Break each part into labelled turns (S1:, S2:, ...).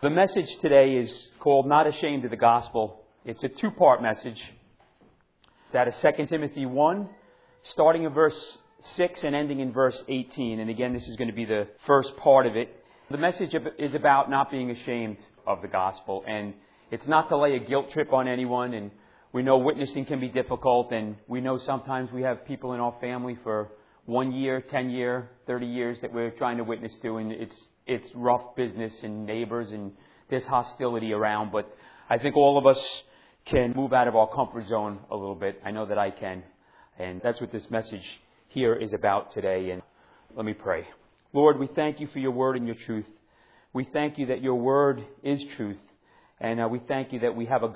S1: The message today is called Not Ashamed of the Gospel. It's a two-part message. It's out of 2 Timothy 1, starting in verse 6 and ending in verse 18. And again, this is going to be the first part of it. The message is about not being ashamed of the gospel. And it's not to lay a guilt trip on anyone. And we know witnessing can be difficult. And we know sometimes we have people in our family for 1 year, 10 years, 30 years that we're trying to witness to. And it's rough business and neighbors and there's hostility around. But I think all of us can move out of our comfort zone a little bit. I know that I can. And that's what this message here is about today. And let me pray. Lord, we thank you for your word and your truth. We thank you that your word is truth. And we thank you that we have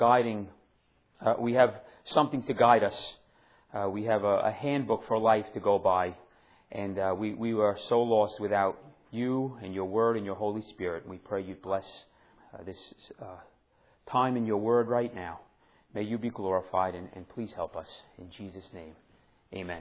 S1: we have something to guide us. We have a handbook for life to go by. And we are so lost without you and your word and your Holy Spirit. We pray you bless this time in your word right now. May you be glorified and please help us. In Jesus' name, amen.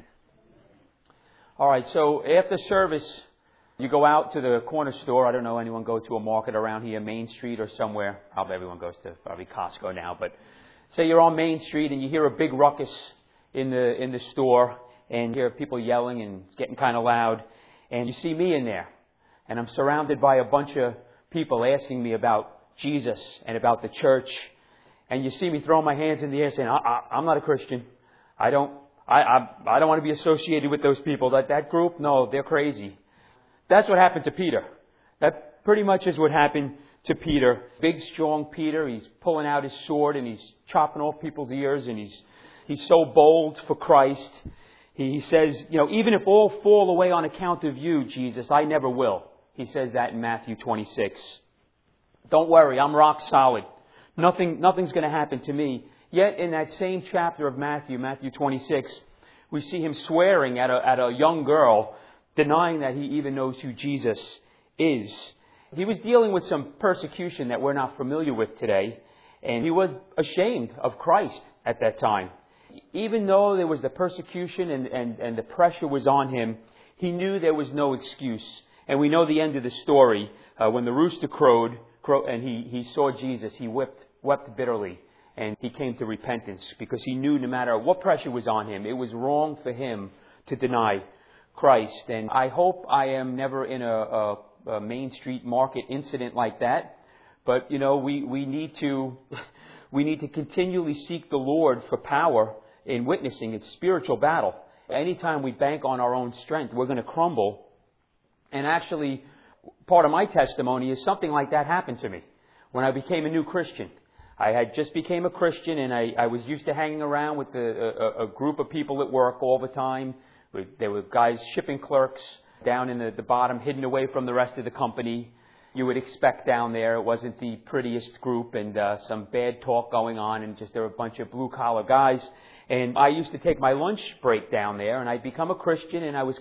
S1: All right, so after service, you go out to the corner store. I don't know, anyone go to a market around here, Main Street or somewhere? Probably everyone goes to probably Costco now. But say you're on Main Street and you hear a big ruckus in the store and you hear people yelling and it's getting kind of loud. And you see me in there. And I'm surrounded by a bunch of people asking me about Jesus and about the church. And you see me throwing my hands in the air saying, I'm not a Christian. I don't want to be associated with those people. That group, no, they're crazy. That's what happened to Peter. That pretty much is what happened to Peter. Big, strong Peter. He's pulling out his sword and he's chopping off people's ears and he's so bold for Christ. He says, even if all fall away on account of you, Jesus, I never will. He says that in Matthew 26. Don't worry, I'm rock solid. Nothing's going to happen to me. Yet in that same chapter of Matthew 26, we see him swearing at a young girl, denying that he even knows who Jesus is. He was dealing with some persecution that we're not familiar with today, and he was ashamed of Christ at that time. Even though there was the persecution and the pressure was on him, he knew there was no excuse. And we know the end of the story. When the rooster crowed and he saw Jesus, he wept bitterly. And he came to repentance because he knew no matter what pressure was on him, it was wrong for him to deny Christ. And I hope I am never in a Main Street market incident like that. But, we need to continually seek the Lord for power in witnessing. It's spiritual battle. Anytime we bank on our own strength, we're going to crumble. And actually, part of my testimony is something like that happened to me when I became a new Christian. I had just became a Christian and I was used to hanging around with a group of people at work all the time. There were guys, shipping clerks, down in the bottom, hidden away from the rest of the company. You would expect down there. It wasn't the prettiest group and some bad talk going on and just there were a bunch of blue-collar guys. And I used to take my lunch break down there and I'd become a Christian and I was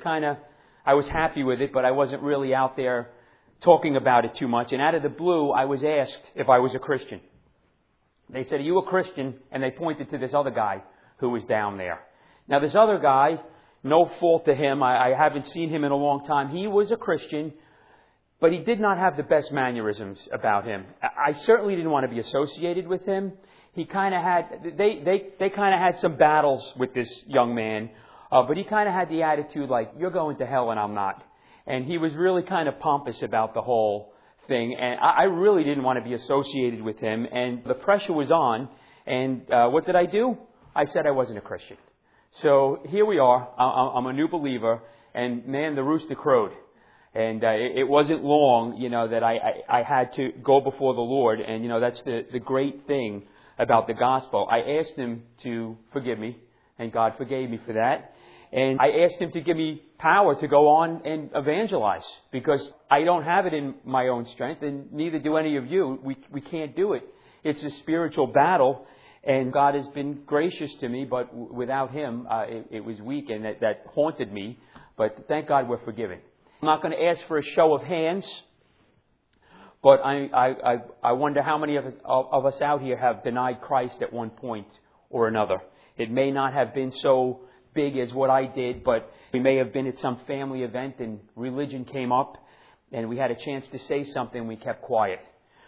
S1: happy with it, but I wasn't really out there talking about it too much. And out of the blue, I was asked if I was a Christian. They said, are you a Christian? And they pointed to this other guy who was down there. Now, this other guy, no fault to him. I haven't seen him in a long time. He was a Christian, but he did not have the best mannerisms about him. I certainly didn't want to be associated with him. He kind of had, they kind of had some battles with this young man. But he kind of had the attitude like, you're going to hell and I'm not. And he was really kind of pompous about the whole thing. And I really didn't want to be associated with him. And the pressure was on. And what did I do? I said I wasn't a Christian. So here we are. I'm a new believer. And man, the rooster crowed. And it wasn't long, that I had to go before the Lord. And, that's the great thing about the gospel. I asked him to forgive me. And God forgave me for that. And I asked him to give me power to go on and evangelize because I don't have it in my own strength and neither do any of you. We can't do it. It's a spiritual battle and God has been gracious to me, but without him, it was weak and that haunted me. But thank God we're forgiven. I'm not going to ask for a show of hands, but I wonder how many of us out here have denied Christ at one point or another. It may not have been so big as what I did, but we may have been at some family event and religion came up and we had a chance to say something and we kept quiet.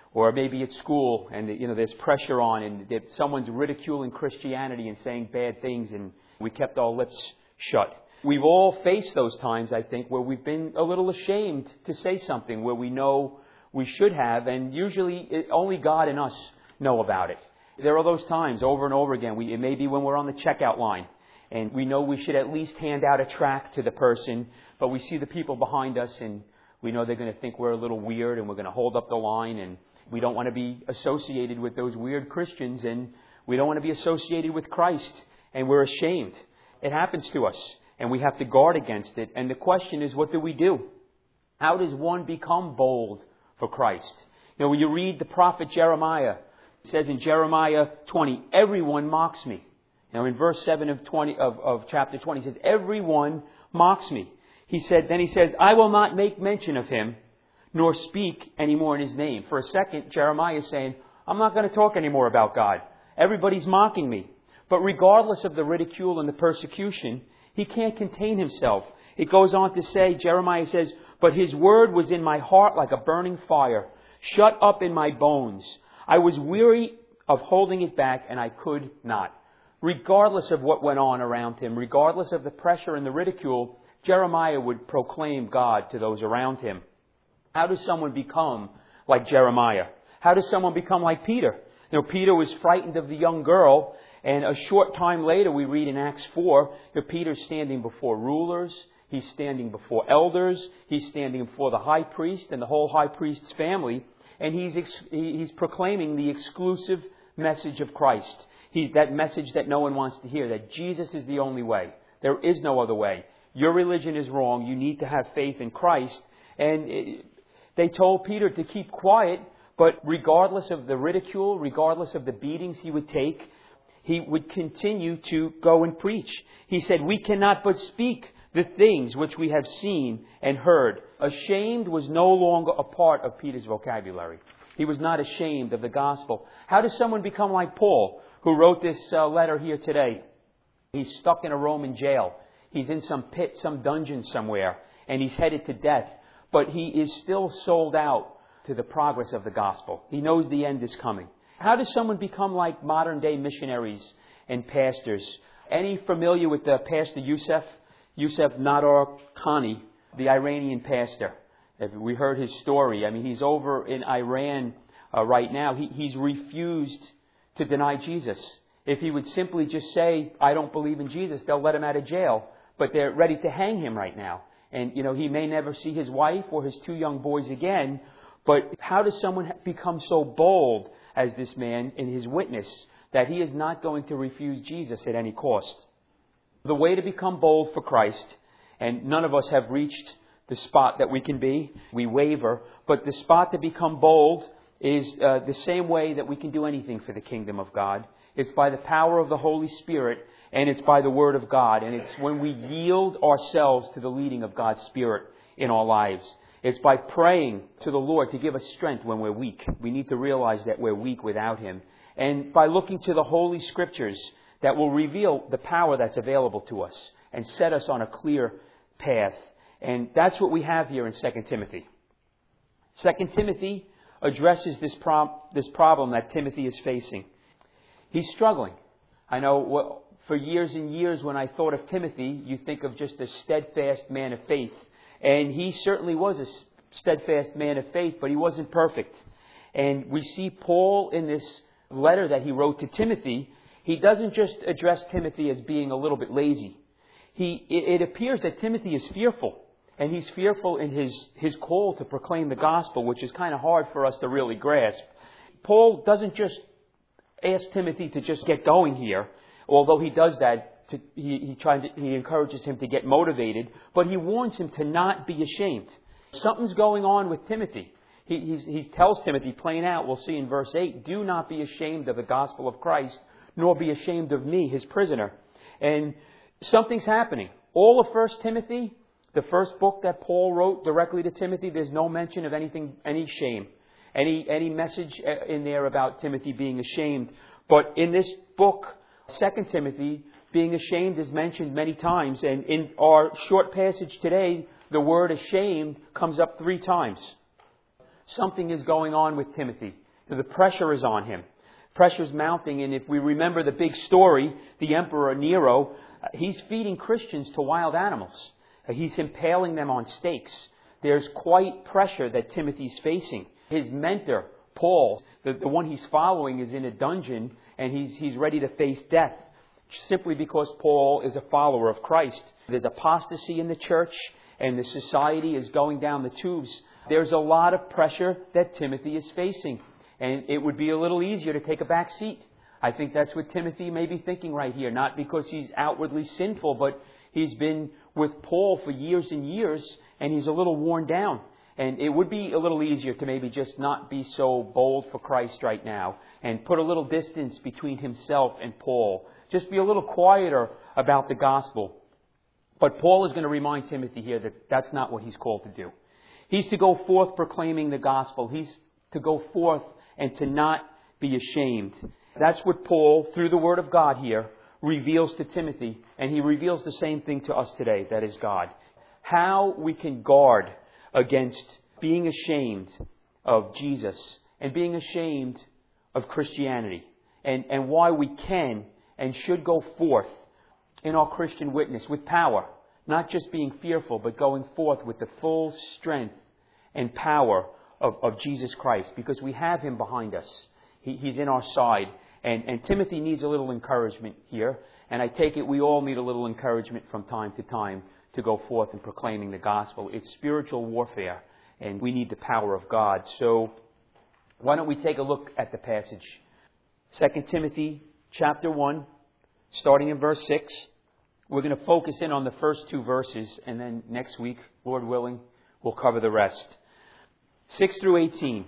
S1: or maybe at school, and there's pressure on, and if someone's ridiculing Christianity and saying bad things, and we kept our lips shut. We've all faced those times, I think, where we've been a little ashamed to say something where we know we should have, and usually only God and us know about it. There are those times over and over again. It may be when we're on the checkout line, and we know we should at least hand out a tract to the person, but we see the people behind us, and we know they're going to think we're a little weird, and we're going to hold up the line, and we don't want to be associated with those weird Christians, and we don't want to be associated with Christ, and we're ashamed. It happens to us, and we have to guard against it. And the question is, what do? How does one become bold for Christ? When you read the prophet Jeremiah, it says in Jeremiah 20, everyone mocks me. In verse 7 of chapter 20, he says, everyone mocks me. He says, I will not make mention of him, nor speak anymore in his name. For a second, Jeremiah is saying, I'm not going to talk anymore about God. Everybody's mocking me. But regardless of the ridicule and the persecution, he can't contain himself. It goes on to say, Jeremiah says, but his word was in my heart like a burning fire, shut up in my bones. I was weary of holding it back, and I could not. Regardless of what went on around him, regardless of the pressure and the ridicule, Jeremiah would proclaim God to those around him. How does someone become like Jeremiah? How does someone become like Peter? Peter was frightened of the young girl, and a short time later we read in Acts 4 that Peter's standing before rulers, he's standing before elders, he's standing before the high priest and the whole high priest's family, and he's proclaiming the exclusive message of Christ. That message that no one wants to hear, that Jesus is the only way. There is no other way. Your religion is wrong. You need to have faith in Christ. And they told Peter to keep quiet, but regardless of the ridicule, regardless of the beatings he would take, he would continue to go and preach. He said, we cannot but speak the things which we have seen and heard. Ashamed was no longer a part of Peter's vocabulary. He was not ashamed of the gospel. How does someone become like Paul, who wrote this letter here today? He's stuck in a Roman jail. He's in some pit, some dungeon somewhere, and he's headed to death. But he is still sold out to the progress of the gospel. He knows the end is coming. How does someone become like modern day missionaries and pastors? Any familiar with Pastor Yusuf Nadar Khani, the Iranian pastor? We heard his story. He's over in Iran right now. He's refused to deny Jesus. If he would simply just say, I don't believe in Jesus, they'll let him out of jail. But they're ready to hang him right now. And, he may never see his wife or his 2 young boys again. But how does someone become so bold as this man in his witness that he is not going to refuse Jesus at any cost? The way to become bold for Christ, and none of us have reached the spot that we can be. We waver. But the spot to become bold is the same way that we can do anything for the kingdom of God. It's by the power of the Holy Spirit, and it's by the Word of God. And it's when we yield ourselves to the leading of God's Spirit in our lives. It's by praying to the Lord to give us strength when we're weak. We need to realize that we're weak without Him. And by looking to the Holy Scriptures that will reveal the power that's available to us and set us on a clear path. And that's what we have here in 2 Timothy. 2 Timothy addresses this problem that Timothy is facing. He's struggling. I know for years and years when I thought of Timothy, you think of just a steadfast man of faith. And he certainly was a steadfast man of faith, but he wasn't perfect. And we see Paul in this letter that he wrote to Timothy. He doesn't just address Timothy as being a little bit lazy. It appears that Timothy is fearful. And he's fearful in his call to proclaim the gospel, which is kind of hard for us to really grasp. Paul doesn't just ask Timothy to just get going here, although he does that. He encourages him to get motivated, but he warns him to not be ashamed. Something's going on with Timothy. He tells Timothy plain out, we'll see in verse 8, do not be ashamed of the gospel of Christ, nor be ashamed of me, his prisoner. And something's happening. All of 1 Timothy, the first book that Paul wrote directly to Timothy, there's no mention of any shame, any message in there about Timothy being ashamed. But in this book, 2 Timothy, being ashamed is mentioned many times. And in our short passage today, the word ashamed comes up 3 times. Something is going on with Timothy. The pressure is on him. Pressure's mounting, and if we remember the big story, the Emperor Nero, he's feeding Christians to wild animals. He's impaling them on stakes. There's quite pressure that Timothy's facing. His mentor, Paul, the one he's following, is in a dungeon, and he's ready to face death, simply because Paul is a follower of Christ. There's apostasy in the church, and the society is going down the tubes. There's a lot of pressure that Timothy is facing. And it would be a little easier to take a back seat. I think that's what Timothy may be thinking right here. Not because he's outwardly sinful, but he's been with Paul for years and years, and he's a little worn down. And it would be a little easier to maybe just not be so bold for Christ right now and put a little distance between himself and Paul. Just be a little quieter about the gospel. But Paul is going to remind Timothy here that that's not what he's called to do. He's to go forth proclaiming the gospel. He's to go forth and to not be ashamed. That's what Paul, through the Word of God here, reveals to Timothy. And he reveals the same thing to us today, that is God. How we can guard against being ashamed of Jesus and being ashamed of Christianity. And why we can and should go forth in our Christian witness with power. Not just being fearful, but going forth with the full strength and power of Jesus Christ, because we have Him behind us. He's in our side. And Timothy needs a little encouragement here. And I take it we all need a little encouragement from time to time to go forth in proclaiming the gospel. It's spiritual warfare, and we need the power of God. So why don't we take a look at the passage? 2 Timothy chapter 1, starting in verse 6. We're going to focus in on the first two verses, and then next week, Lord willing, we'll cover the rest. 6 through 18.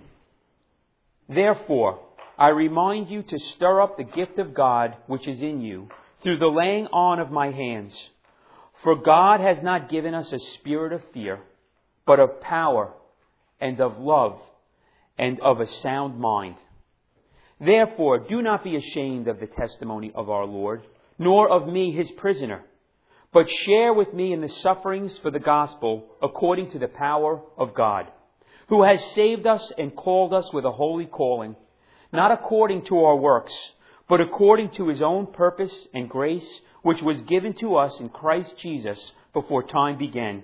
S1: Therefore, I remind you to stir up the gift of God which is in you through the laying on of my hands. For God has not given us a spirit of fear, but of power and of love and of a sound mind. Therefore, do not be ashamed of the testimony of our Lord, nor of me, His prisoner, but share with me in the sufferings for the gospel according to the power of God, who has saved us and called us with a holy calling, not according to our works, but according to His own purpose and grace, which was given to us in Christ Jesus before time began,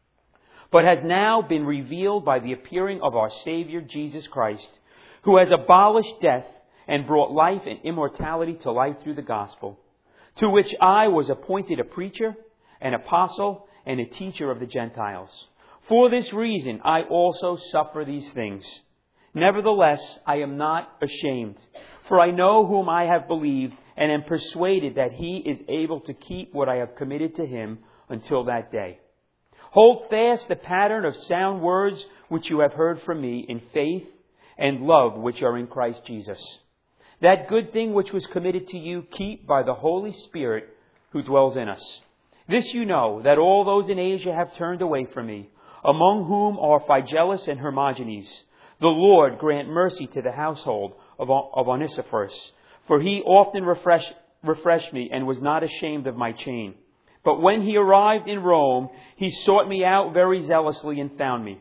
S1: but has now been revealed by the appearing of our Savior Jesus Christ, who has abolished death and brought life and immortality to light through the gospel, to which I was appointed a preacher, an apostle, and a teacher of the Gentiles. For this reason I also suffer these things. Nevertheless, I am not ashamed, for I know whom I have believed, and am persuaded that He is able to keep what I have committed to Him until that day. Hold fast the pattern of sound words which you have heard from me in faith and love which are in Christ Jesus. That good thing which was committed to you, keep by the Holy Spirit who dwells in us. This you know, that all those in Asia have turned away from me, among whom are Phygelus and Hermogenes. The Lord grant mercy to the household of Onesiphorus, for he often refreshed me and was not ashamed of my chain. But when he arrived in Rome, he sought me out very zealously and found me.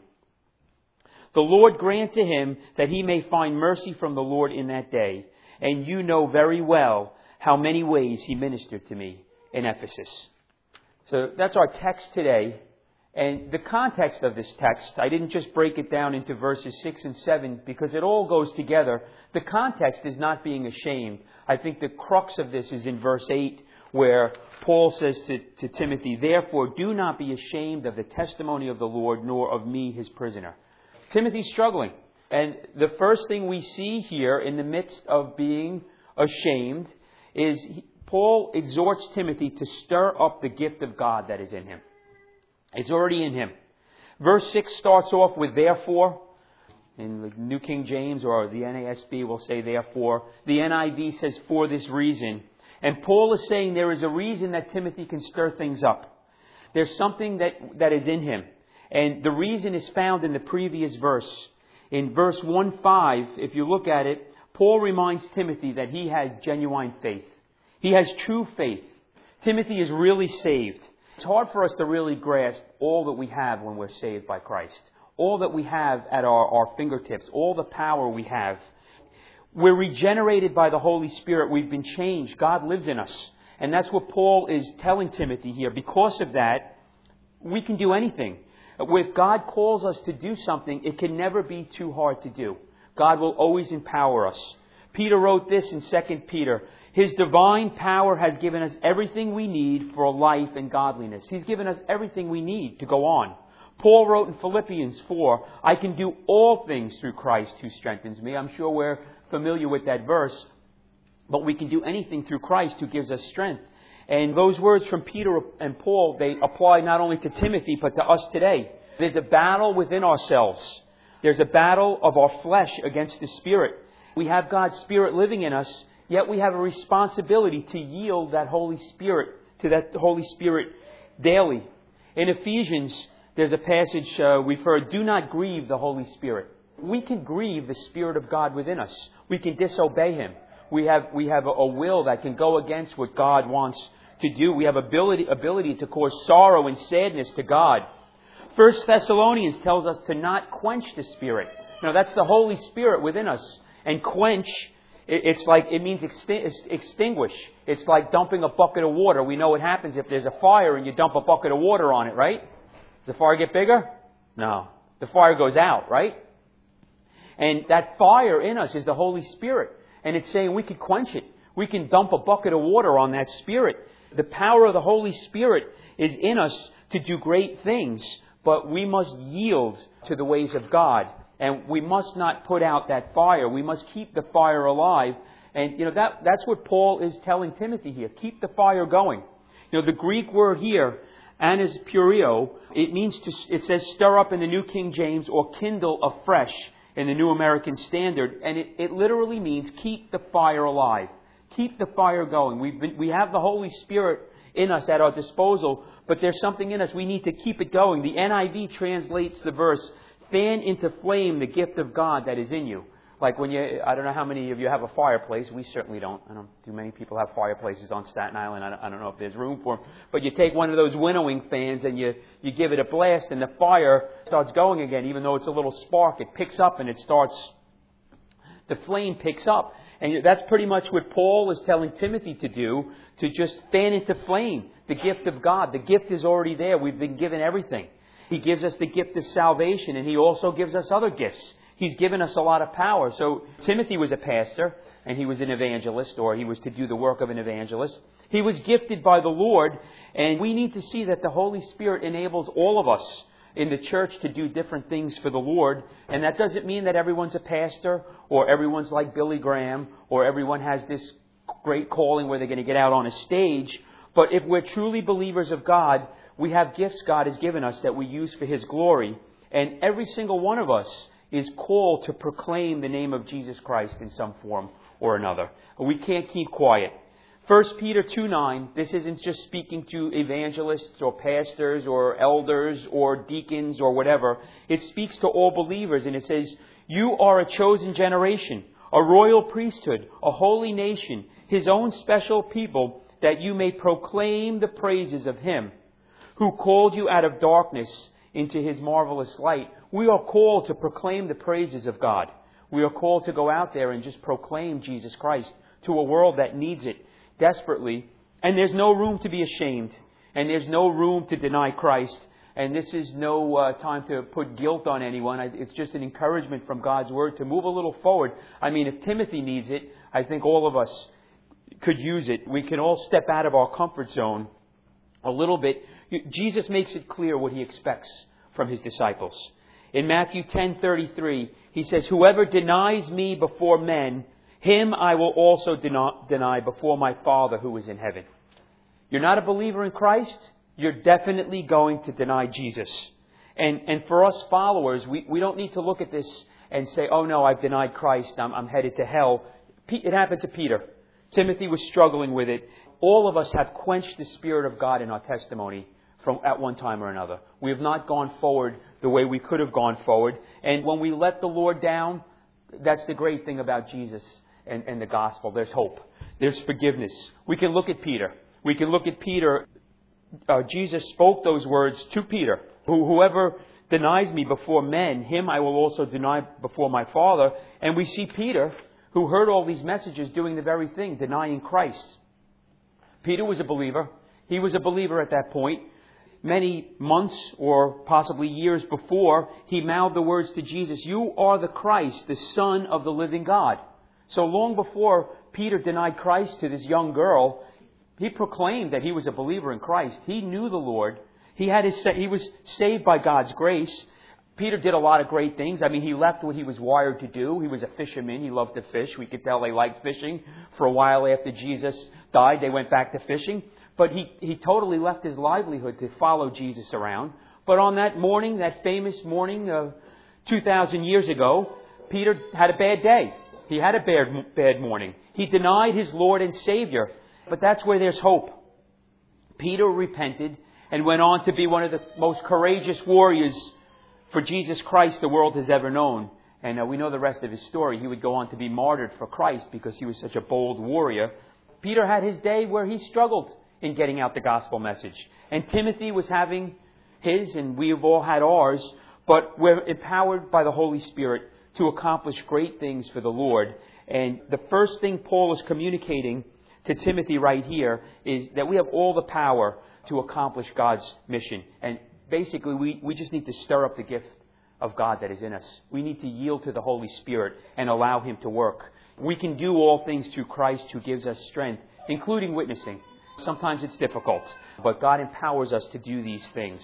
S1: The Lord grant to him that he may find mercy from the Lord in that day. And you know very well how many ways he ministered to me in Ephesus. So that's our text today. And the context of this text, I didn't just break it down into verses 6 and 7 because it all goes together. The context is not being ashamed. I think the crux of this is in verse 8 where Paul says to Timothy, therefore do not be ashamed of the testimony of the Lord, nor of me, His prisoner. Timothy's struggling. And the first thing we see here in the midst of being ashamed is Paul exhorts Timothy to stir up the gift of God that is in him. It's already in him. Verse 6 starts off with therefore. In the New King James or the NASB will say therefore. The NIV says for this reason. And Paul is saying there is a reason that Timothy can stir things up. There's something that is in him. And the reason is found in the previous verse. In verse 1:5, if you look at it, Paul reminds Timothy that he has genuine faith. He has true faith. Timothy is really saved. It's hard for us to really grasp all that we have when we're saved by Christ. all that we have at our fingertips, all the power we have. We're regenerated by the Holy Spirit. We've been changed. God lives in us. And that's what Paul is telling Timothy here. Because of that, we can do anything. If God calls us to do something, it can never be too hard to do. God will always empower us. Peter wrote this in 2 Peter. His divine power has given us everything we need for life and godliness. He's given us everything we need to go on. Paul wrote in Philippians 4, I can do all things through Christ who strengthens me. I'm sure we're familiar with that verse. But we can do anything through Christ who gives us strength. And those words from Peter and Paul, they apply not only to Timothy, but to us today. There's a battle within ourselves. There's a battle of our flesh against the Spirit. We have God's Spirit living in us, yet we have a responsibility to yield that Holy Spirit to that Holy Spirit daily. In Ephesians, there's a passage we've heard, do not grieve the Holy Spirit. We can grieve the Spirit of God within us. We can disobey Him. We have a will that can go against what God wants to do. We have ability to cause sorrow and sadness to God. 1 Thessalonians tells us to not quench the Spirit. Now that's the Holy Spirit within us. And quench, it means extinguish. It's like dumping a bucket of water. We know what happens if there's a fire and you dump a bucket of water on it, right? Does the fire get bigger? No. The fire goes out, right? And that fire in us is the Holy Spirit. And it's saying we can quench it. We can dump a bucket of water on that Spirit. The power of the Holy Spirit is in us to do great things. But we must yield to the ways of God. And we must not put out that fire. We must keep the fire alive. And, that's what Paul is telling Timothy here. Keep the fire going. The Greek word here, anaspureo, it says stir up in the New King James or kindle afresh in the New American Standard. And it literally means keep the fire alive. Keep the fire going. We have the Holy Spirit in us at our disposal, but there's something in us. We need to keep it going. The NIV translates the verse, fan into flame the gift of God that is in you. Like I don't know how many of you have a fireplace. We certainly don't. I don't do many people have fireplaces on Staten Island. I don't know if there's room for them. But you take one of those winnowing fans and you give it a blast and the fire starts going again. Even though it's a little spark, it picks up and the flame picks up. And that's pretty much what Paul is telling Timothy to do, to just fan into flame the gift of God. The gift is already there. We've been given everything. He gives us the gift of salvation, and He also gives us other gifts. He's given us a lot of power. So Timothy was a pastor, and he was an evangelist, or he was to do the work of an evangelist. He was gifted by the Lord, and we need to see that the Holy Spirit enables all of us in the church to do different things for the Lord. And that doesn't mean that everyone's a pastor, or everyone's like Billy Graham, or everyone has this great calling where they're going to get out on a stage. But if we're truly believers of God, we have gifts God has given us that we use for His glory. And every single one of us is called to proclaim the name of Jesus Christ in some form or another. We can't keep quiet. 1 Peter 2:9, this isn't just speaking to evangelists or pastors or elders or deacons or whatever. It speaks to all believers, and it says, you are a chosen generation, a royal priesthood, a holy nation, His own special people, that you may proclaim the praises of Him who called you out of darkness into His marvelous light. We are called to proclaim the praises of God. We are called to go out there and just proclaim Jesus Christ to a world that needs it desperately. And there's no room to be ashamed. And there's no room to deny Christ. And this is no time to put guilt on anyone. It's just an encouragement from God's Word to move a little forward. I mean, if Timothy needs it, I think all of us could use it. We can all step out of our comfort zone a little bit. Jesus makes it clear what He expects from His disciples. In Matthew 10:33, He says, whoever denies me before men, him I will also deny before my Father who is in heaven. You're not a believer in Christ, you're definitely going to deny Jesus. And for us followers, we don't need to look at this and say, oh no, I've denied Christ, I'm headed to hell. It happened to Peter. Timothy was struggling with it. All of us have quenched the Spirit of God in our testimony at one time or another. We have not gone forward the way we could have gone forward. And when we let the Lord down, that's the great thing about Jesus and the gospel. There's hope. There's forgiveness. We can look at Peter. Jesus spoke those words to Peter. Whoever denies me before men, him I will also deny before my Father. And we see Peter, who heard all these messages, doing the very thing, denying Christ. Peter was a believer. He was a believer at that point. Many months or possibly years before, he mouthed the words to Jesus, "You are the Christ, the Son of the living God." So long before Peter denied Christ to this young girl, he proclaimed that he was a believer in Christ. He knew the Lord. He was saved by God's grace. Peter did a lot of great things. I mean, he left what he was wired to do. He was a fisherman. He loved to fish. We could tell they liked fishing. For a while after Jesus died, they went back to fishing. But he totally left his livelihood to follow Jesus around. But on that morning, that famous morning of 2,000 years ago, Peter had a bad day. He had a bad morning. He denied his Lord and Savior. But that's where there's hope. Peter repented and went on to be one of the most courageous warriors for Jesus Christ the world has ever known. And we know the rest of his story. He would go on to be martyred for Christ because he was such a bold warrior. Peter had his day where he struggled in getting out the gospel message. And Timothy was having his, and we've all had ours, but we're empowered by the Holy Spirit to accomplish great things for the Lord. And the first thing Paul is communicating to Timothy right here is that we have all the power to accomplish God's mission. And basically, we just need to stir up the gift of God that is in us. We need to yield to the Holy Spirit and allow Him to work. We can do all things through Christ who gives us strength, including witnessing. Sometimes it's difficult, but God empowers us to do these things.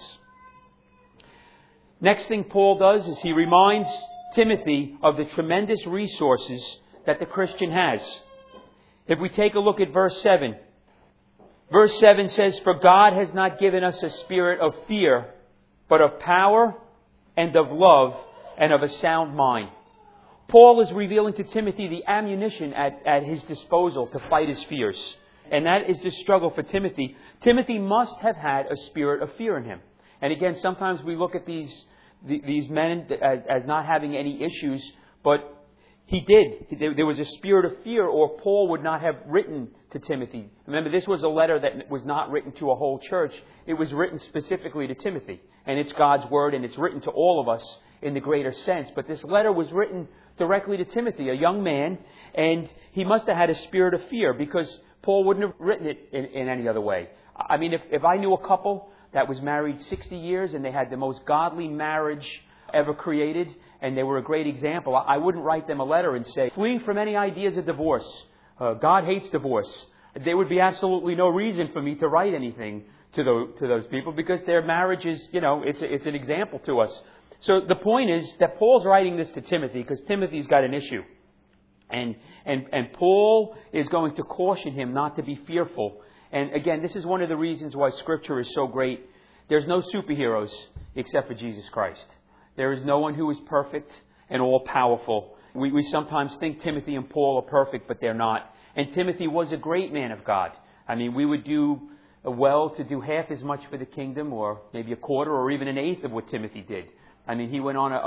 S1: Next thing Paul does is he reminds Timothy of the tremendous resources that the Christian has. If we take a look at verse 7. Verse 7 says, "For God has not given us a spirit of fear, but of power and of love and of a sound mind." Paul is revealing to Timothy the ammunition at his disposal to fight his fears. And that is the struggle for Timothy. Timothy must have had a spirit of fear in him. And again, sometimes we look at these men as not having any issues, but he did. There was a spirit of fear, or Paul would not have written to Timothy. Remember, this was a letter that was not written to a whole church. It was written specifically to Timothy. And it's God's Word, and it's written to all of us in the greater sense. But this letter was written directly to Timothy, a young man, and he must have had a spirit of fear, because Paul wouldn't have written it in any other way. I mean, if I knew a couple that was married 60 years and they had the most godly marriage ever created, and they were a great example, I wouldn't write them a letter and say, "Flee from any ideas of divorce. God hates divorce." There would be absolutely no reason for me to write anything to those people, because their marriage is, it's an example to us. So the point is that Paul's writing this to Timothy because Timothy's got an issue. And Paul is going to caution him not to be fearful. And again, this is one of the reasons why Scripture is so great. There's no superheroes except for Jesus Christ. There is no one who is perfect and all-powerful. We sometimes think Timothy and Paul are perfect, but they're not. And Timothy was a great man of God. I mean, we would do well to do half as much for the kingdom, or maybe a quarter, or even an eighth of what Timothy did. I mean,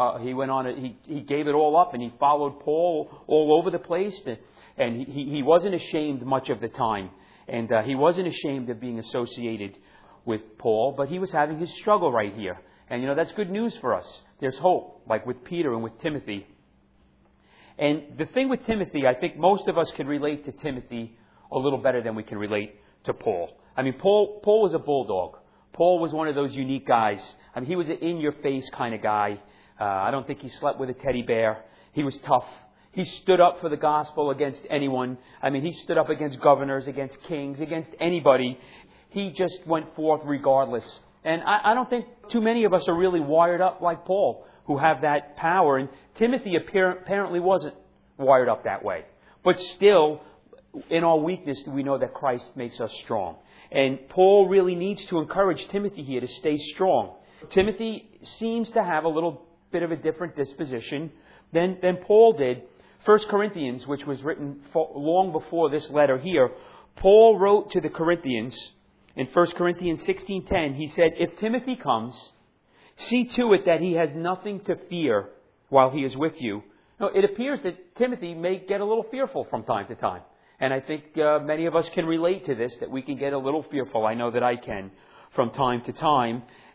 S1: he gave it all up, and he followed Paul all over the place, and he wasn't ashamed much of the time, and he wasn't ashamed of being associated with Paul, but he was having his struggle right here. And that's good news for us. There's hope, like with Peter and with Timothy. And the thing with Timothy, I think most of us can relate to Timothy a little better than we can relate to Paul. I mean, Paul was a bulldog. Paul was one of those unique guys. I mean, he was an in-your-face kind of guy. I don't think he slept with a teddy bear. He was tough. He stood up for the gospel against anyone. I mean, he stood up against governors, against kings, against anybody. He just went forth regardless. And I don't think too many of us are really wired up like Paul, who have that power. And Timothy apparently wasn't wired up that way. But still, in our weakness, we know that Christ makes us strong. And Paul really needs to encourage Timothy here to stay strong. Timothy seems to have a little bit of a different disposition than Paul did. 1 Corinthians, which was written long before this letter here, Paul wrote to the Corinthians in 1 Corinthians 16:10. He said, "If Timothy comes, see to it that he has nothing to fear while he is with you." Now, it appears that Timothy may get a little fearful from time to time. And I think many of us can relate to this, that we can get a little fearful. I know that I can from time to time.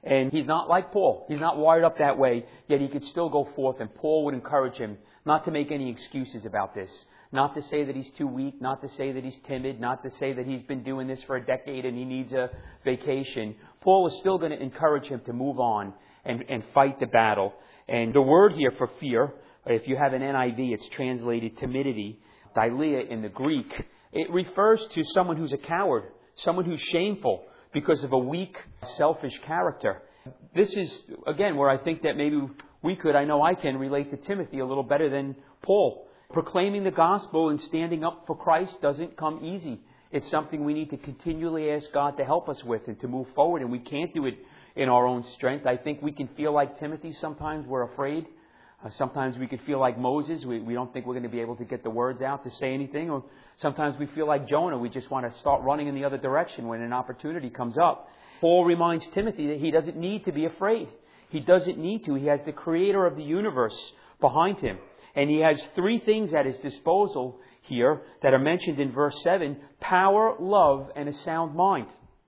S1: And he's not like Paul. He's not wired up that way, yet he could still go forth. And Paul would encourage him not to make any excuses about this. Not to say that he's too weak, not to say that he's timid, not to say that he's been doing this for a decade and he needs a vacation. Paul is still going to encourage him to move on and fight the battle. And the word here for fear, if you have an NIV, it's translated timidity, dileia in the Greek. It refers to someone who's a coward, someone who's shameful because of a weak, selfish character. This is, again, where I think that maybe I know I can relate to Timothy a little better than Paul. Proclaiming the gospel and standing up for Christ doesn't come easy. It's something we need to continually ask God to help us with and to move forward. And we can't do it in our own strength. I think we can feel like Timothy sometimes. We're afraid. Sometimes we could feel like Moses. We don't think we're going to be able to get the words out to say anything. Or sometimes we feel like Jonah. We just want to start running in the other direction when an opportunity comes up. Paul reminds Timothy that he doesn't need to be afraid. He doesn't need to. He has the creator of the universe behind him. And he has three things at his disposal here that are mentioned in verse 7. Power, love, and a sound mind.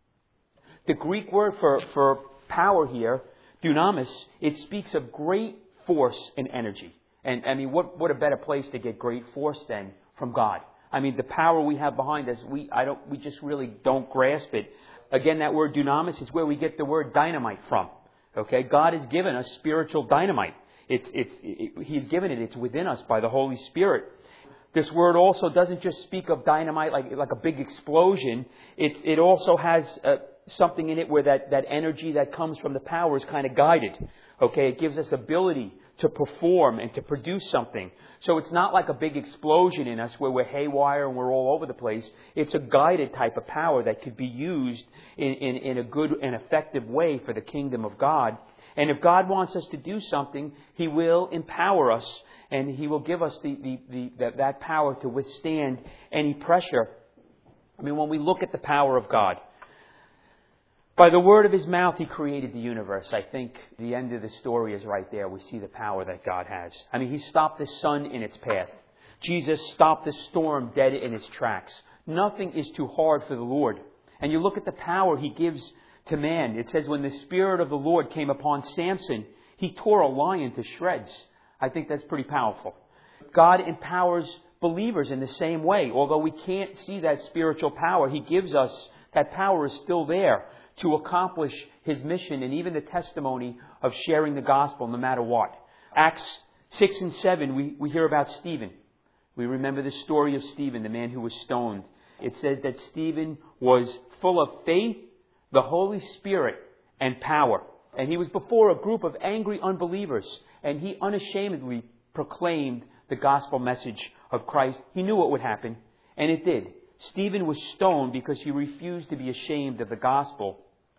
S1: The Greek word for power here, dunamis, it speaks of great force and energy. And I mean, what a better place to get great force than from God. I mean, the power we have behind us, we just really don't grasp it. Again, that word dunamis is where we get the word dynamite from. Okay, God has given us spiritual dynamite. He's given it. It's within us by the Holy Spirit. This word also doesn't just speak of dynamite like a big explosion. It also has something in it where that energy that comes from the power is kind of guided. Okay, it gives us ability to perform and to produce something. So it's not like a big explosion in us where we're haywire and we're all over the place. It's a guided type of power that could be used in a good and effective way for the kingdom of God. And if God wants us to do something, He will empower us and He will give us that power to withstand any pressure. I mean, when we look at the power of God, by the word of His mouth, He created the universe. I think the end of the story is right there. We see the power that God has. I mean, He stopped the sun in its path. Jesus stopped the storm dead in its tracks. Nothing is too hard for the Lord. And you look at the power He gives to man. It says when the Spirit of the Lord came upon Samson, he tore a lion to shreds. I think that's pretty powerful. God empowers believers in the same way. Although we can't see that spiritual power, He gives us, that power is still there to accomplish His mission and even the testimony of sharing the gospel no matter what. Acts 6 and 7, we hear about Stephen. We remember the story of Stephen, the man who was stoned. It says that Stephen was full of faith, the Holy Spirit, and power. And he was before a group of angry unbelievers. And he unashamedly proclaimed the gospel message of Christ. He knew what would happen. And it did. Stephen was stoned because he refused to be ashamed of the gospel.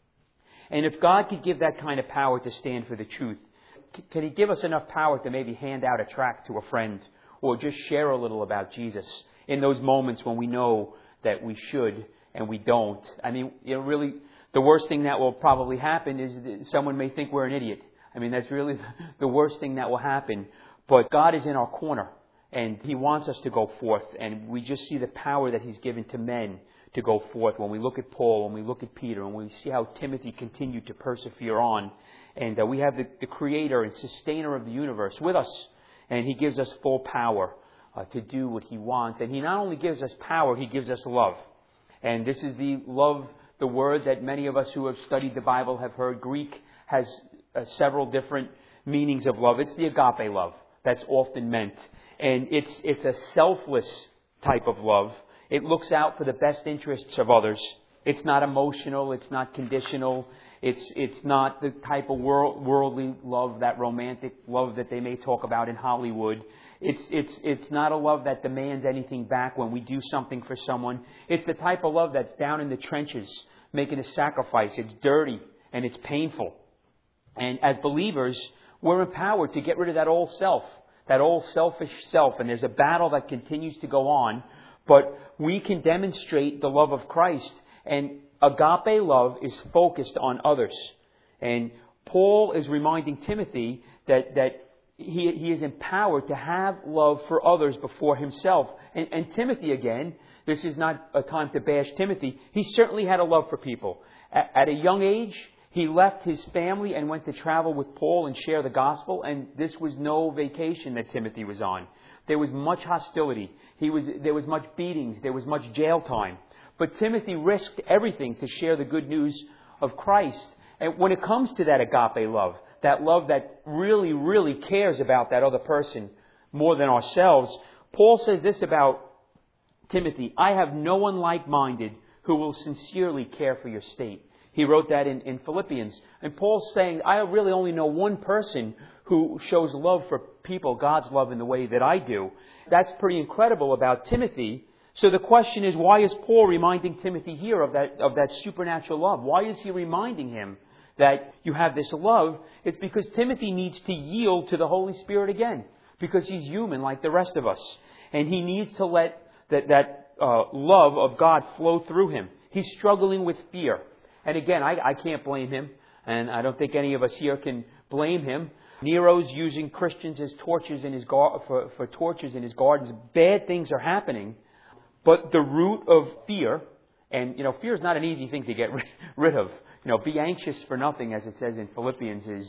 S1: And if God could give that kind of power to stand for the truth, can He give us enough power to maybe hand out a tract to a friend or just share a little about Jesus in those moments when we know that we should and we don't? I mean, really, the worst thing that will probably happen is that someone may think we're an idiot. I mean, that's really the worst thing that will happen. But God is in our corner, and He wants us to go forth. And we just see the power that He's given to men to go forth. When we look at Paul, when we look at Peter, and we see how Timothy continued to persevere on. And we have the creator and sustainer of the universe with us. And He gives us full power to do what He wants. And He not only gives us power, He gives us love. And this is the love, the word that many of us who have studied the Bible have heard. Greek has several different meanings of love. It's the agape love that's often meant. And it's a selfless type of love. It looks out for the best interests of others. It's not emotional. It's not conditional. It's not the type of worldly love, that romantic love that they may talk about in Hollywood. It's not a love that demands anything back when we do something for someone. It's the type of love that's down in the trenches, making a sacrifice. It's dirty and it's painful. And as believers, we're empowered to get rid of that old self, that old selfish self. And there's a battle that continues to go on. But we can demonstrate the love of Christ. And agape love is focused on others. And Paul is reminding Timothy that he is empowered to have love for others before himself. And Timothy, again, this is not a time to bash Timothy. He certainly had a love for people. At a young age, He left his family and went to travel with Paul and share the gospel, and this was no vacation that Timothy was on. There was much hostility. There was much beatings. There was much jail time. But Timothy risked everything to share the good news of Christ. And when it comes to that agape love that really, really cares about that other person more than ourselves, Paul says this about Timothy: I have no one like-minded who will sincerely care for your state. He wrote that in Philippians. And Paul's saying, I really only know one person who shows love for people, God's love, in the way that I do. That's pretty incredible about Timothy. So the question is, why is Paul reminding Timothy here of that supernatural love? Why is he reminding him that you have this love? It's because Timothy needs to yield to the Holy Spirit again, because he's human like the rest of us. And he needs to let that love of God flow through him. He's struggling with fear. And again, I can't blame him, and I don't think any of us here can blame him. Nero's using Christians as torches in his for torches in his gardens. Bad things are happening, but the root of fear, and fear is not an easy thing to get rid of. Be anxious for nothing, as it says in Philippians, is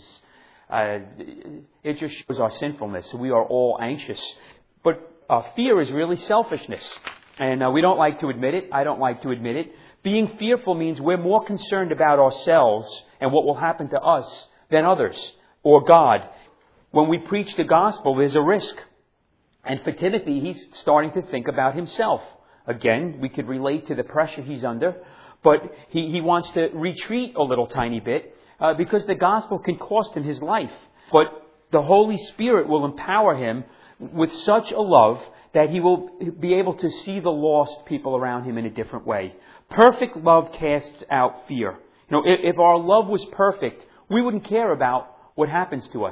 S1: it just shows our sinfulness. We are all anxious, but fear is really selfishness, and we don't like to admit it. I don't like to admit it. Being fearful means we're more concerned about ourselves and what will happen to us than others or God. When we preach the gospel, there's a risk. And for Timothy, he's starting to think about himself. Again, we could relate to the pressure he's under, but he wants to retreat a little tiny bit because the gospel can cost him his life. But the Holy Spirit will empower him with such a love that he will be able to see the lost people around him in a different way. Perfect love casts out fear. If our love was perfect, we wouldn't care about what happens to us.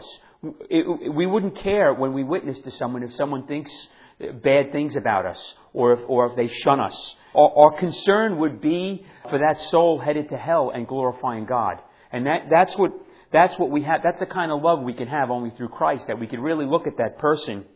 S1: We wouldn't care when we witness to someone if someone thinks bad things about us or if they shun us. Our concern would be for that soul headed to hell and glorifying God. And that's what we have. That's the kind of love we can have only through Christ, that we can really look at that person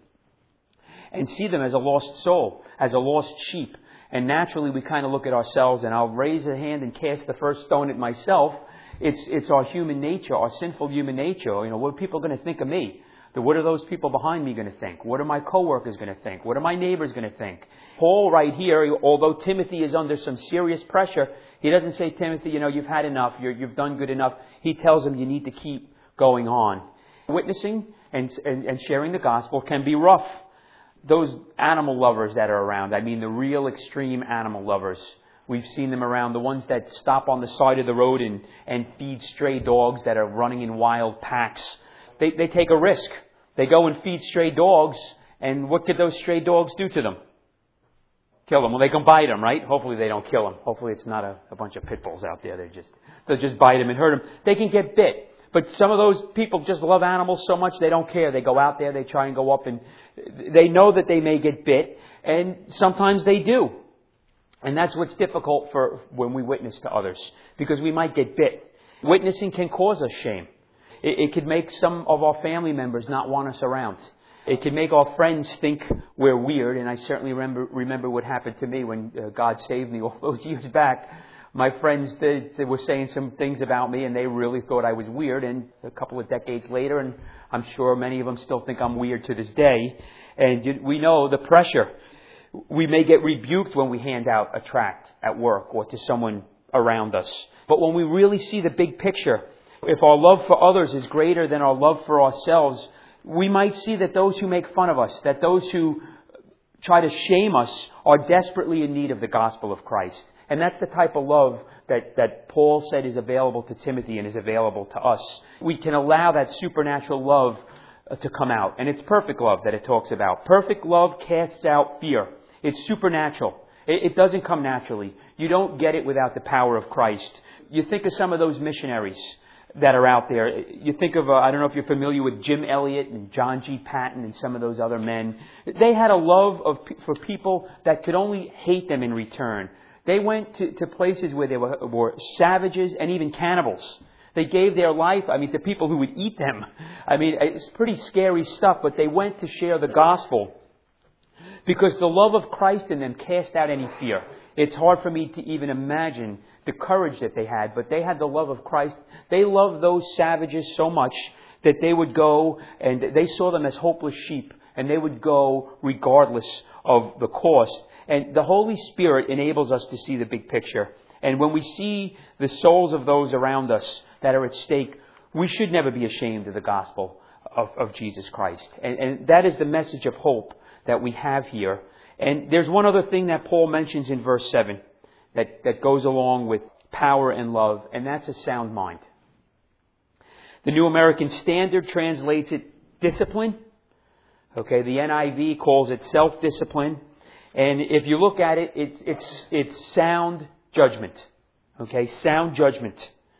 S1: and see them as a lost soul, as a lost sheep. And naturally, we kind of look at ourselves, and I'll raise a hand and cast the first stone at myself. It's our human nature, our sinful human nature. What are people going to think of me? What are those people behind me going to think? What are my coworkers going to think? What are my neighbors going to think? Paul right here, although Timothy is under some serious pressure, he doesn't say, Timothy, you've had enough, you've done good enough. He tells him you need to keep going on. Witnessing and sharing the gospel can be rough. Those animal lovers that are around, I mean the real extreme animal lovers. We've seen them around, the ones that stop on the side of the road and feed stray dogs that are running in wild packs. They take a risk. They go and feed stray dogs, and what could those stray dogs do to them? Kill them. Well, they can bite them, right? Hopefully they don't kill them. Hopefully it's not a bunch of pit bulls out there. They'll just bite them and hurt them. They can get bit. But some of those people just love animals so much they don't care. They go out there, they try and go up, and they know that they may get bit, and sometimes they do. And that's what's difficult for when we witness to others, because we might get bit. Witnessing can cause us shame. It could make some of our family members not want us around. It can make our friends think we're weird, and I certainly remember what happened to me when God saved me all those years back. My friends, they were saying some things about me, and they really thought I was weird. And a couple of decades later, and I'm sure many of them still think I'm weird to this day. And we know the pressure. We may get rebuked when we hand out a tract at work or to someone around us. But when we really see the big picture, if our love for others is greater than our love for ourselves, we might see that those who make fun of us, that those who try to shame us, are desperately in need of the gospel of Christ. And that's the type of love that Paul said is available to Timothy and is available to us. We can allow that supernatural love to come out. And it's perfect love that it talks about. Perfect love casts out fear. It's supernatural. It doesn't come naturally. You don't get it without the power of Christ. You think of some of those missionaries that are out there. You think of, I don't know if you're familiar with Jim Elliot and John G. Patton and some of those other men. They had a love for people that could only hate them in return. They went to places where there were savages and even cannibals. They gave their life, to people who would eat them. It's pretty scary stuff, but they went to share the gospel because the love of Christ in them cast out any fear. It's hard for me to even imagine the courage that they had, but they had the love of Christ. They loved those savages so much that they would go, and they saw them as hopeless sheep, and they would go regardless of the cost. And the Holy Spirit enables us to see the big picture. And when we see the souls of those around us that are at stake, we should never be ashamed of the gospel of Jesus Christ. And that is the message of hope that we have here. And there's one other thing that Paul mentions in verse 7 that goes along with power and love, and that's a sound mind. The New American Standard translates it discipline. Okay, the NIV calls it self-discipline. And if you look at it, it's sound judgment. Okay, sound judgment.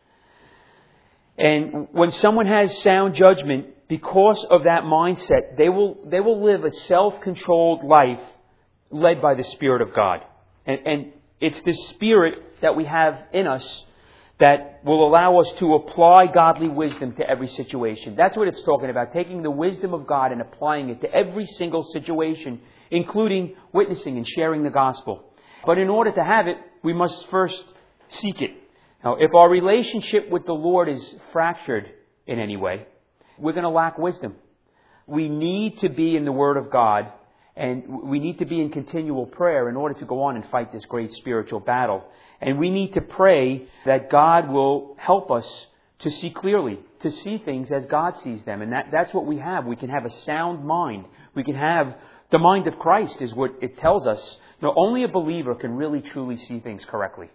S1: And when someone has sound judgment, because of that mindset, they will live a self-controlled life led by the Spirit of God. And it's the Spirit that we have in us that will allow us to apply godly wisdom to every situation. That's what it's talking about, taking the wisdom of God and applying it to every single situation, including witnessing and sharing the gospel. But in order to have it, we must first seek it. Now, if our relationship with the Lord is fractured in any way, we're going to lack wisdom. We need to be in the Word of God, and we need to be in continual prayer in order to go on and fight this great spiritual battle. And we need to pray that God will help us to see clearly, to see things as God sees them. And that's what we have. We can have a sound mind. We can have the mind of Christ is what it tells us. Only a believer can really truly see things correctly.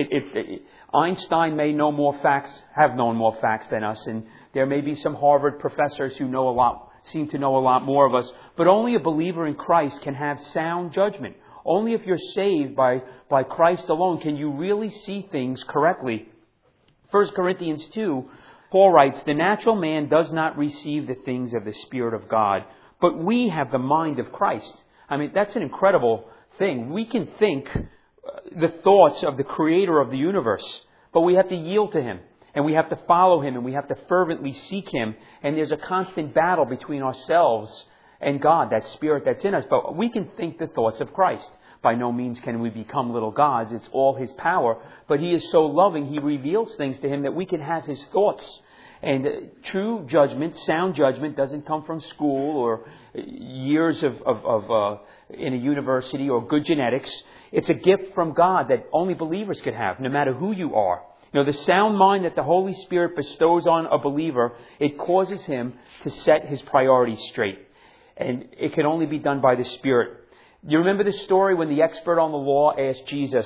S1: Einstein may know more facts, have known more facts than us, and there may be some Harvard professors who seem to know a lot more of us, but only a believer in Christ can have sound judgment. Only if you're saved by Christ alone can you really see things correctly. 1 Corinthians 2, Paul writes, "The natural man does not receive the things of the Spirit of God, but we have the mind of Christ." I mean, that's an incredible thing. We can think the thoughts of the Creator of the universe, but we have to yield to Him, and we have to follow Him, and we have to fervently seek Him. And there's a constant battle between ourselves and God, that Spirit that's in us. But we can think the thoughts of Christ. By no means can we become little gods. It's all His power. But He is so loving, He reveals things to Him that we can have His thoughts. And true judgment, sound judgment, doesn't come from school or years of in a university or good genetics. It's a gift from God that only believers could have, no matter who you are. The sound mind that the Holy Spirit bestows on a believer, it causes him to set his priorities straight. And it can only be done by the Spirit. You remember the story when the expert on the law asked Jesus,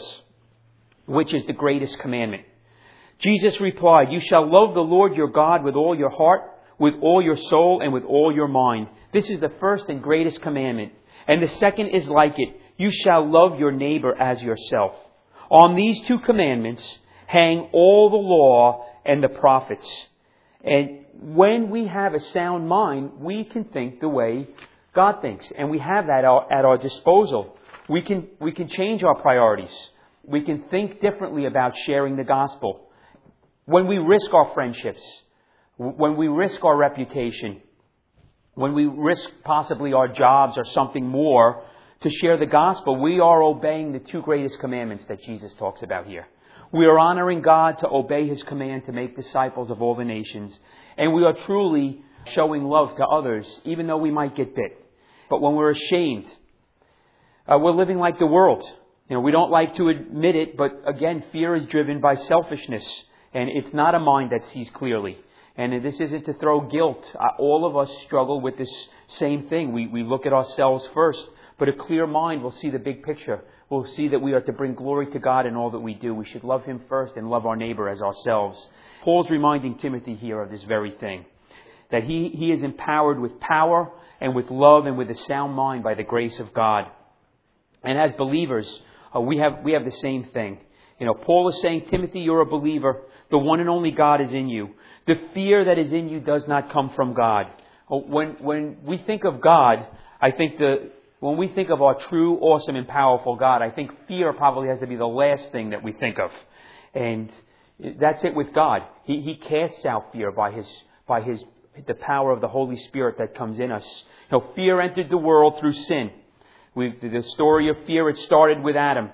S1: which is the greatest commandment? Jesus replied, "You shall love the Lord your God with all your heart, with all your soul, and with all your mind. This is the first and greatest commandment. And the second is like it. You shall love your neighbor as yourself. On these two commandments hang all the law and the prophets." And when we have a sound mind, we can think the way God thinks. And we have that at our disposal. We can change our priorities. We can think differently about sharing the gospel. When we risk our friendships, when we risk our reputation, when we risk possibly our jobs or something more to share the gospel, we are obeying the two greatest commandments that Jesus talks about here. We are honoring God to obey His command to make disciples of all the nations. And we are truly showing love to others, even though we might get bit. But when we're ashamed, we're living like the world. We don't like to admit it, but again, fear is driven by selfishness. And it's not a mind that sees clearly. And this isn't to throw guilt. All of us struggle with this same thing. We look at ourselves first. But a clear mind will see the big picture. We'll see that we are to bring glory to God in all that we do. We should love Him first and love our neighbor as ourselves. Paul's reminding Timothy here of this very thing. That he is empowered with power and with love and with a sound mind by the grace of God. And as believers, we have the same thing. Paul is saying, Timothy, you're a believer. The one and only God is in you. The fear that is in you does not come from God. When we think of God, I think when we think of our true, awesome, and powerful God, I think fear probably has to be the last thing that we think of. And that's it with God. He casts out fear by the power of the Holy Spirit that comes in us. Fear entered the world through sin. The story of fear, it started with Adam.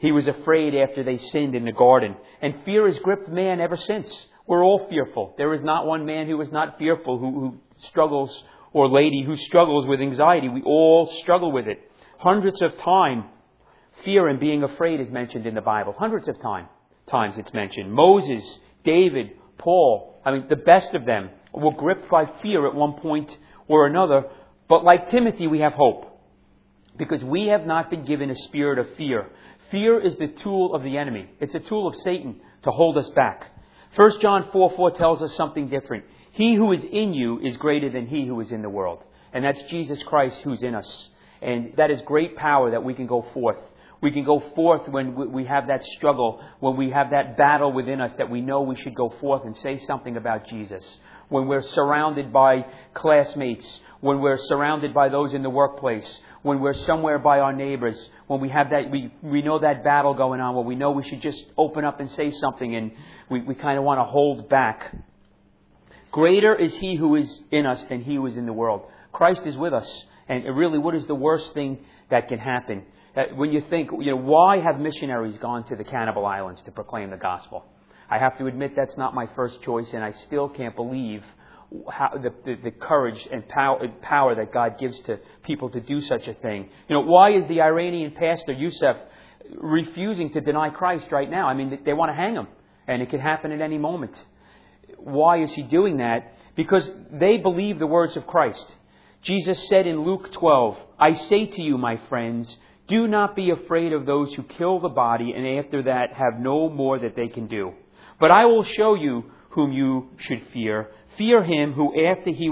S1: He was afraid after they sinned in the garden. And fear has gripped man ever since. We're all fearful. There is not one man who is not fearful, who struggles, or lady who struggles with anxiety. We all struggle with it. Hundreds of times, fear and being afraid is mentioned in the Bible. Hundreds of times it's mentioned. Moses, David, Paul, the best of them were gripped by fear at one point or another. But like Timothy, we have hope. Because we have not been given a spirit of fear. Fear is the tool of the enemy. It's a tool of Satan to hold us back. 1 John 4:4 tells us something different. He who is in you is greater than he who is in the world. And that's Jesus Christ who's in us. And that is great power that we can go forth. We can go forth when we have that struggle, when we have that battle within us that we know we should go forth and say something about Jesus. When we're surrounded by classmates, when we're surrounded by those in the workplace, when we're somewhere by our neighbors, when we have that, we know that battle going on, where we know we should just open up and say something, and we kind of want to hold back. Greater is He who is in us than he who is in the world. Christ is with us. And really, what is the worst thing that can happen? When you think, why have missionaries gone to the Cannibal Islands to proclaim the gospel? I have to admit that's not my first choice, and I still can't believe how the courage and power that God gives to people to do such a thing. Why is the Iranian pastor Youssef refusing to deny Christ right now? They want to hang him, and it can happen at any moment. Why is he doing that? Because they believe the words of Christ. Jesus said in Luke 12, I say to you, my friends, do not be afraid of those who kill the body and after that have no more that they can do. But I will show you whom you should fear. Fear him who after he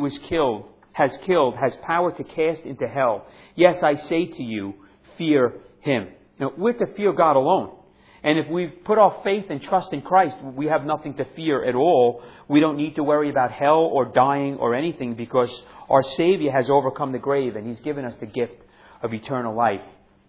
S1: has power to cast into hell. Yes, I say to you, fear him. We're to fear God alone. And if we put our faith and trust in Christ, we have nothing to fear at all. We don't need to worry about hell or dying or anything, because our Savior has overcome the grave and He's given us the gift of eternal life.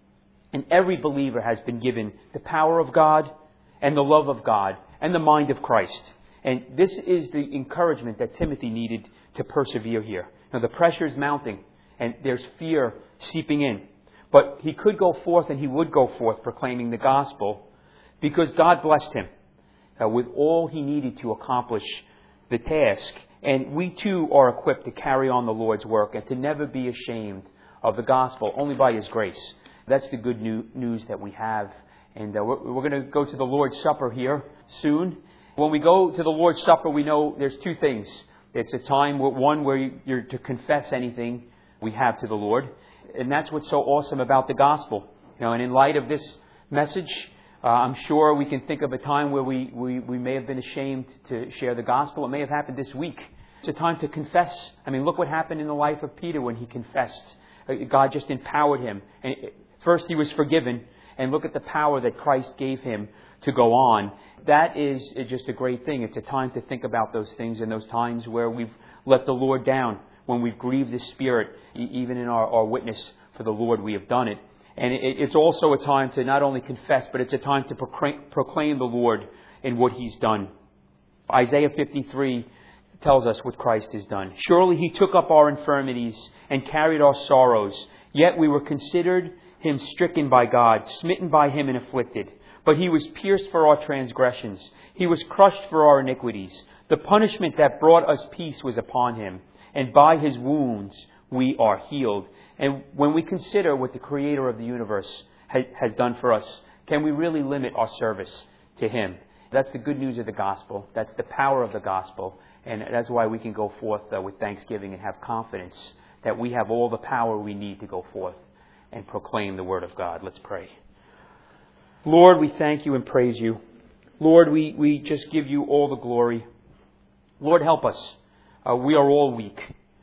S1: And every believer has been given the power of God and the love of God and the mind of Christ. And this is the encouragement that Timothy needed to persevere here. Now, the pressure is mounting and there's fear seeping in. But he could go forth, and he would go forth proclaiming the gospel, because God blessed him with all he needed to accomplish the task. And we too are equipped to carry on the Lord's work and to never be ashamed of the gospel, only by His grace. That's the good news that we have. And we're going to go to the Lord's Supper here soon. When we go to the Lord's Supper, we know there's two things. It's a time, one, where you're to confess anything we have to the Lord. And that's what's so awesome about the gospel. And in light of this message, I'm sure we can think of a time where we may have been ashamed to share the gospel. It may have happened this week. It's a time to confess. Look what happened in the life of Peter when he confessed. God just empowered him. And first he was forgiven, and look at the power that Christ gave him to go on. That is just a great thing. It's a time to think about those things, and those times where we've let the Lord down, when we've grieved His Spirit, even in our witness for the Lord, we have done it. And it's also a time to not only confess, but it's a time to proclaim the Lord in what He's done. Isaiah 53 tells us what Christ has done. Surely He took up our infirmities and carried our sorrows. Yet we were considered Him stricken by God, smitten by Him and afflicted. But He was pierced for our transgressions. He was crushed for our iniquities. The punishment that brought us peace was upon Him, and by His wounds we are healed. And when we consider what the Creator of the universe has done for us, can we really limit our service to Him? That's the good news of the gospel. That's the power of the gospel. And that's why we can go forth with thanksgiving and have confidence that we have all the power we need to go forth and proclaim the Word of God. Let's pray. Lord, we thank You and praise You. Lord, we just give You all the glory. Lord, help us. We are all weak.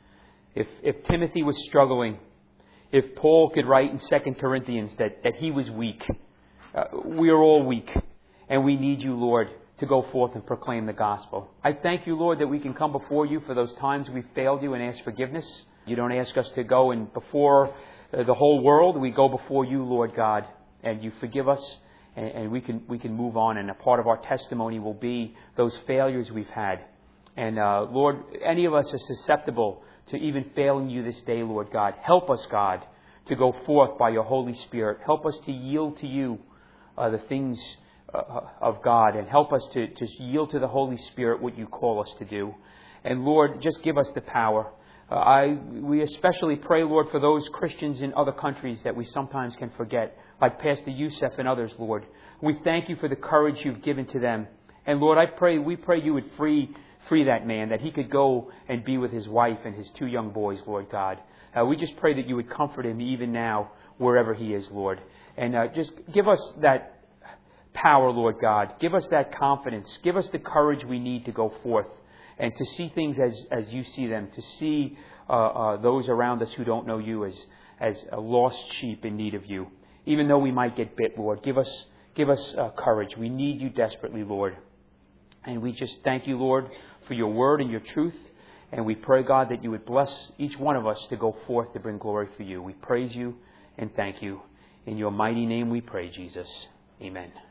S1: If Timothy was struggling, if Paul could write in 2 Corinthians that he was weak, we are all weak. And we need You, Lord, to go forth and proclaim the gospel. I thank You, Lord, that we can come before You for those times we've failed You and ask forgiveness. You don't ask us to go and before the whole world. We go before You, Lord God, and You forgive us, and we can move on. And a part of our testimony will be those failures we've had. And Lord, any of us are susceptible to even failing You this day, Lord God. Help us, God, to go forth by Your Holy Spirit. Help us to yield to You the things of God, and help us to yield to the Holy Spirit what you call us to do. And Lord, just give us the power. We especially pray, Lord, for those Christians in other countries that we sometimes can forget, like Pastor Youssef and others, Lord. We thank you for the courage you've given to them. And Lord, we pray you would free that man, that he could go and be with his wife and his 2 young boys, Lord God. We just pray that you would comfort him even now, wherever he is, Lord. And just give us that power, Lord God. Give us that confidence. Give us the courage we need to go forth and to see things as you see them, to see those around us who don't know you as a lost sheep in need of you. Even though we might get bit, Lord, give us courage. We need you desperately, Lord. And we just thank you, Lord, for your word and your truth. And we pray, God, that you would bless each one of us to go forth to bring glory for you. We praise you and thank you. In your mighty name we pray, Jesus. Amen.